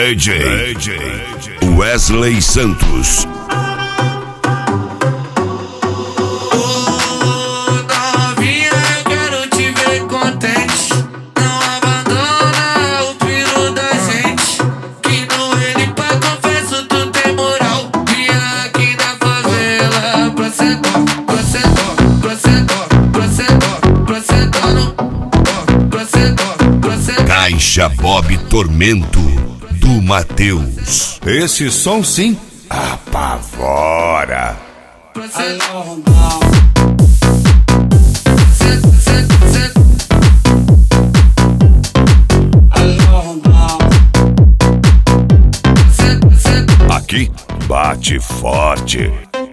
DJ Wesley Santos. Caixa Bob Tormento do Matheus. Esse som sim apavora. Aqui bate forte.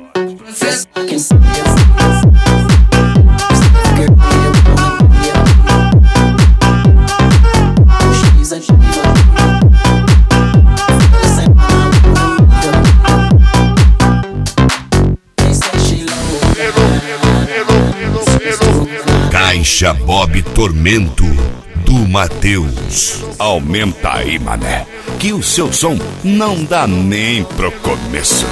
Caixa Bob Tormento do Matheus. Aumenta aí, mané, que o seu som não dá nem pro começo.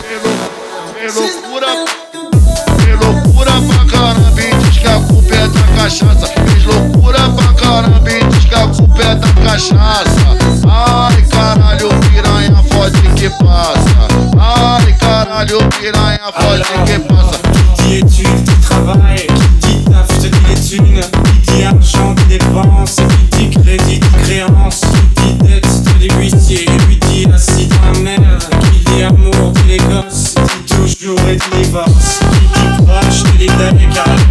Loucura pra caramba, e diz que a culpa é da cachaça. Fez loucura pra caramba, e diz que a culpa é da cachaça. Ai caralho, piranha fode que passa. Ai caralho, piranha fode que passa. Qui dit études, dit travail, qui dit taf, je te dis les thunes. Qui dit argent, dit dépense, qui dit crédit, dit créance. Qui dit dette, te dit huissier, lui dit assis dans la merde. Qui dit amour, dit les gosses, dit toujours et dit divorce. Qui dit proche, dit les car